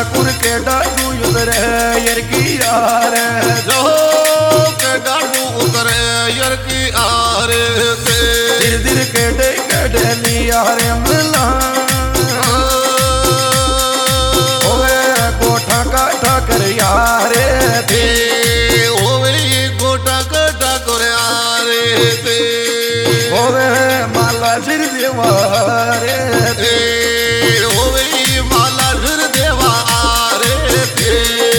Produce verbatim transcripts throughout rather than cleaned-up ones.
ठाकुर के डाडू उतरे यर की यार जो के डाडू उतरे यर की आर ते धीरे धीरे के डे के डेली यार मिला ओए गोठा का ठाकर यार थे ओवे गोठा का ठाकर यार ते ओवे माला सिर देवार थे ओवे माला सिर देवार थे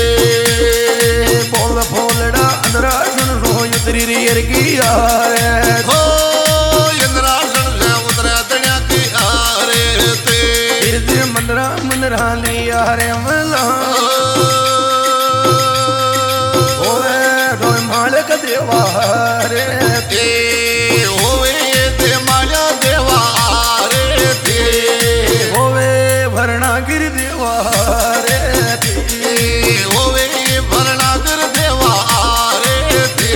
बोल फोलड़ा अंदरा सुन रो उतरी यर की यार हो इंद्रासन से उतरे तड़िया की आर ते धीरे धीरे मंदरा मंदरा ले यार मला ओवे रोय मालक देवार ते ओवे ते माया देवार ते ओवे भरणागिर देवार ओवे भरणागिर देवार ते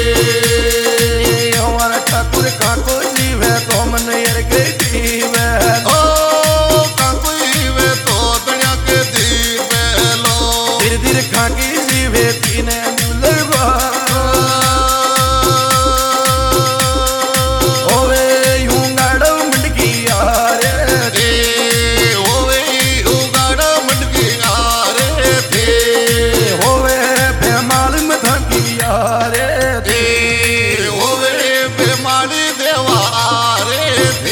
हमारा ठाकुर का को जीव है तो मन यर के जीव है ओ काकोई वे तो दुनिया के दीप लो धीरे धीरे खाकी जीव है तीन दुलरवा ओवे यूं गाड़ो मंडकी यार ते ओवे उगाड़ा मंडकी यार ते ओवे बेमाल में थकी यार ते ओवे बेमारी देवार ते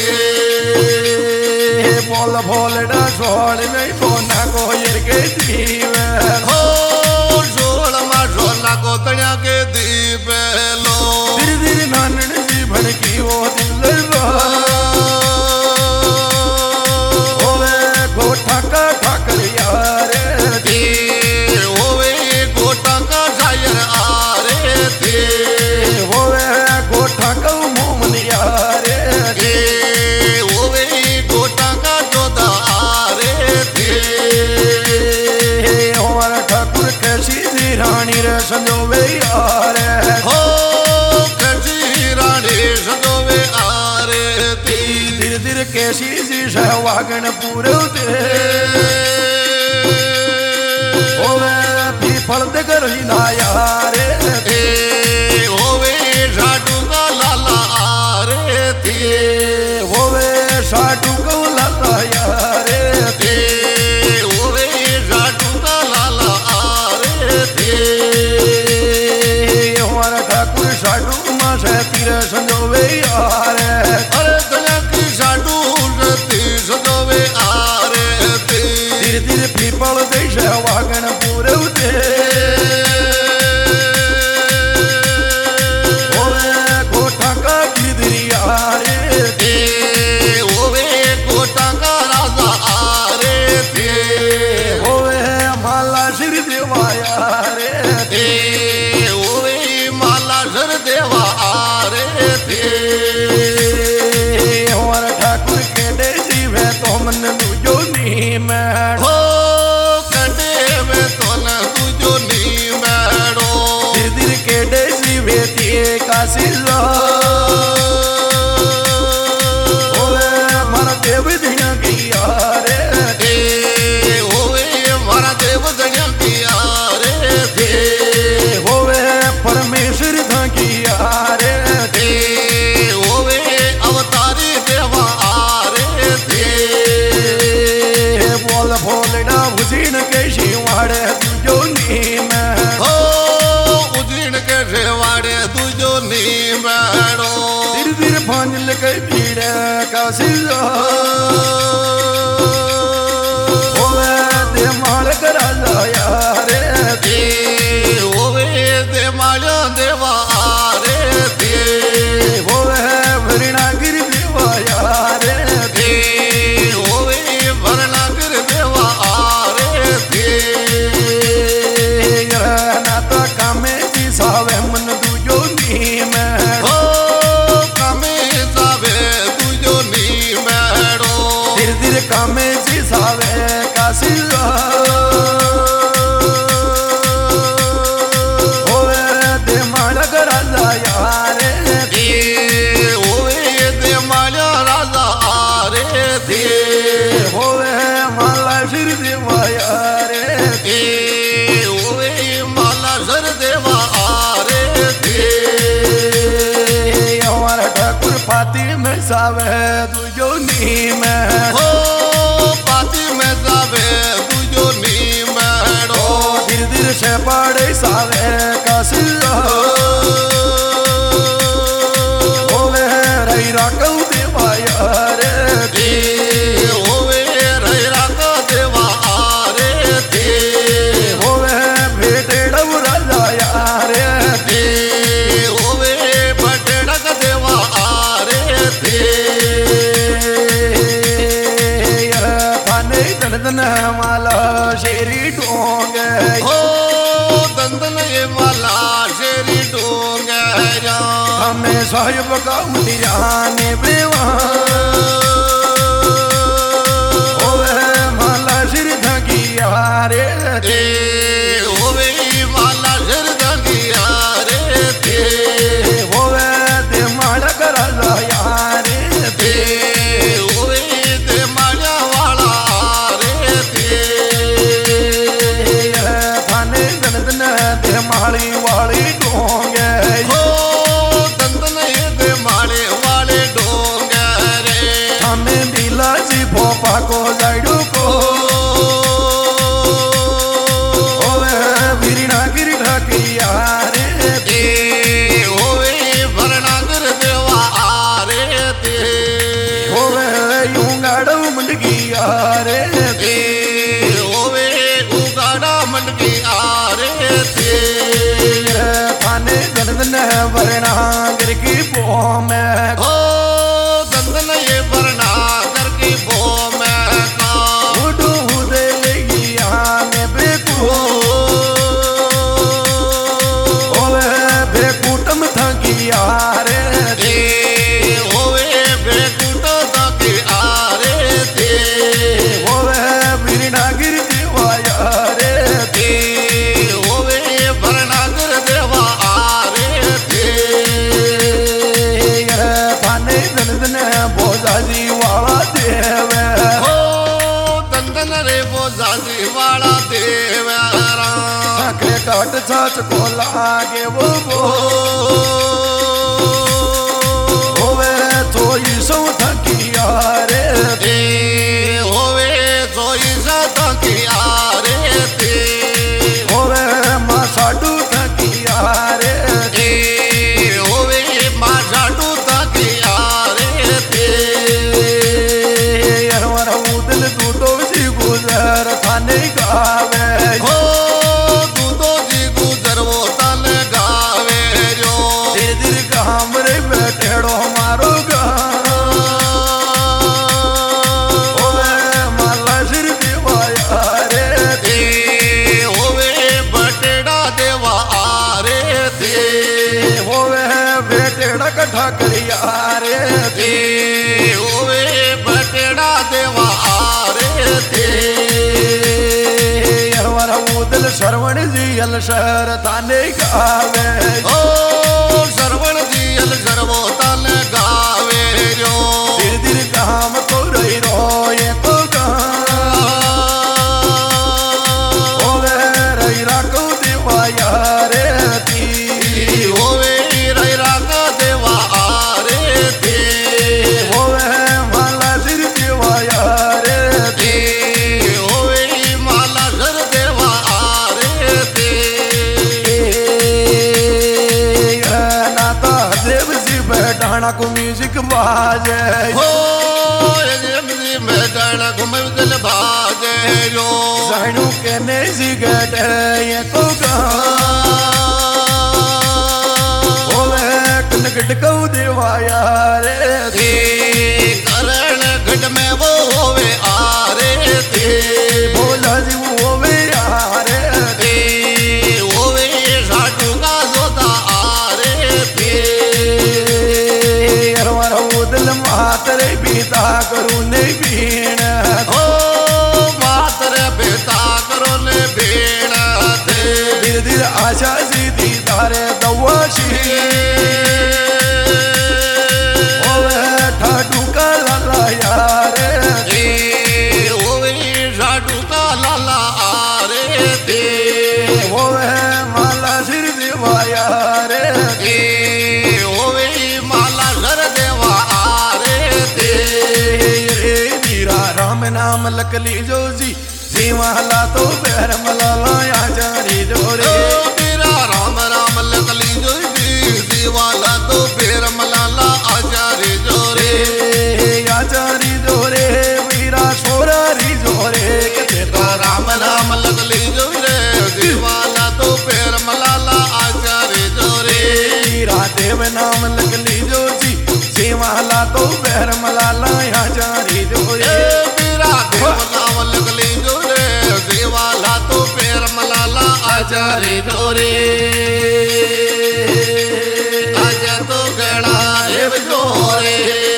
बोल भोलड़ा छोड़ नहीं सोना को यर के जीव है हो सोल मा सोना को तड़िया के दीप लो धीरे धीरे नानन जीवन की वो दिलवा ओवे गोठा का ठाकर यार ते ओवे गोटा का शायर आरे थे ओवे गोठा का मोमन यार ते ओवे गोटा का जोधा आरे थे हमारा ठाकुर कैसी जी रानी रे संजोवे यार हो कसी रानी सजोवे आरे थे धीरे धीरे कैसी जी सहवागन पूरे ओवे पीपल दे गरी ना यार ते ओवे साडू का लाला आरे थे ओवे साडू को लाला यार ते ओवे साडू का लाला आरे थे हमारा ठाकुर साडू माँ से तीर संजोवे यार अरे दुनिया की साडू रती सजोवे आरे थे धीरे धीरे पीपल दे सहवागन पूरे ओवे गोठा का गिदरी यार ते ओवे कोटा का राजा आरे थे ओवे माला सिर देवा यार ते ओवे माला सर देवा आरे थे हमारा ठाकुर के दे जीव है तो मन जो नी मैं हो कंडे में तो न तुझो नी मैडो धीरे धीरे के दे जीव है तिए का सिला ओवे मारा देव दिया की यार ते ओवे मारा देव दनिया की आरे थे ओवे परमेश्वर था की यार ते ओवे अवतारी देवा आरे थे बोल भोलड़ा भुजीन के शिवाड़े तुझो नी मैं हो उजीन के सेवाड़े तुझो नी मैडो धीरे धीरे भांजल के पीड़े का सिला ओवे दे माल करा यार ते ओवे दे माला देवा आरे थे ओवे भरणागिर देवा यार ते ओवे भरणागिर देवा आरे थे नाता कामे जी सावे मन तुझो नी मैं हो कामे सावे तुझो नी मैडो धीरे धीरे कामे जी सावे का सिला ओवे दे माल करा यार ते ओवे दे माला राजा आरे थे होवे माला सिर देवा यार सावे तुझो नीम हो पाती में जावे तुझो नीम धीरे धीरे से पड़े सावे कसिया होवे रही राकौ देवा यारे दे होवे रही राकौ देवा आरे दे होवे भेटे डबरा यारे दे होवे बटेड़ा का देवा आरे दे थाने दन माला शेरी डोंग हो दंदन ये माला शेरी डोंग हमें साहिब का उठियाने बेवा होवे माला सिर धकी यारे दे होवे माला सिर धकी यारे दे होवे दे माला करा यारे दे होवे दे माला वाला रे दे थाने दन दन दे माली वाली डोंग हो दंदन ये दे माले वाले डोंग रे हमें दिला जी भोपा को जाइडू को होवे वीरणा गिरी ढाकी यारे दे होवे भरनागर देवा आरे दे होवे यूं गाड़ो मंडकी यारे दे होवे उगाड़ा मंडकी आरे दे थाने दन दन वरना गिर की बो में हो दंदन ये भरनागर की बो में का उडू दे लेगी आने बेकू होवे बेकूटम थकी यारे दे होवे बेकुटा तकी आरे दे होवे वीरणा गिरी देवा यारे दे होवे भरनागर देवा आरे दे थाने दन दन भोजाजी वाला देवे हो दंदन रे वो जाजी वाला देवरा आंखें काट छाछ को लागे वो वो होवे थोई सौ थकी यारे दे होवे सोई साता की आरे दे होवे माँ साडू थकी यारे दे होवे माँ झाड़ू तकी आरे दे हमारा उदल दूधो सी गुजर थाने गावे हो दूधो जी गुजर वो तन गावे जो धीरे धीरे काम रे बैठेड़ो मारो गा होवे माला सिर देवा यारे दे होवे बटेड़ा देवा आरे दे होवे बेटेड़ा कट्ठा करी यारे दे होवे बटेड़ा देवा आरे दे हमारा उदल श्रवण जी अलशर थाने गावे ओ श्रवण जी अल सर्वो तन गावे जो धीरे धीरे काम तो रही रोए तो गा होवे रही राखो देवा यारे ती होवे रही राका देवा आरे दे होवे माला सिर देवा यारे दे होवे माला घर देवा आरे दे नाता देव जी बैठाना को म्यूजिक बाजे हो ये में गाना घुमे दिल बाजे जो साइडू के ने सिगरेट ये तो गा होवे कनकट को देवा यारे दे करण घट में वो होवे आरे दे बोला जी होवे यारे दे होवे साटू का जोता आरे दे हमारा उदल मातरे बीता करू नहीं बीण हो मातर बेटा करो ने बेण दे धीरे धीरे आशा सीधी तारे दवाशी होवे ठाठ राम नाम लख लीजो जी जीवाला तो पैर मलाला आचारी जोरे मेरा राम राम लख लीजो जी जीवाला तो पैर मलाला आचारी जोरे आचारी जोरे वीरा छोरा री जोरे कते तो राम नाम लख लीजो रे जीवाला तो पैर मलाला आचारी जोरे वीरा देव नाम लख लीजो जी जीवाला तो पैर मलाला आचारी जोरे मेरा देव नाम लख लीजो रे जीवाला तो पैर मलाला आचारी जोरे आजा तो गड़ा देव जोरे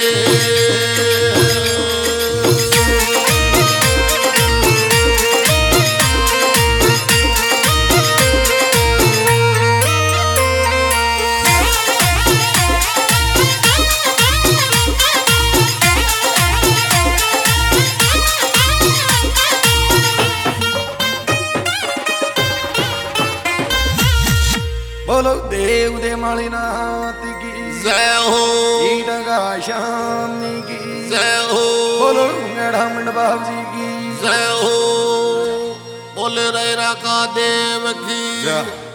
बोलो देव दे मालिनाथ की जय हो ईडगा शामी की जय हो बोलो गड़ा मंड बाब जी की जय हो बोले रैरा का देव की जय।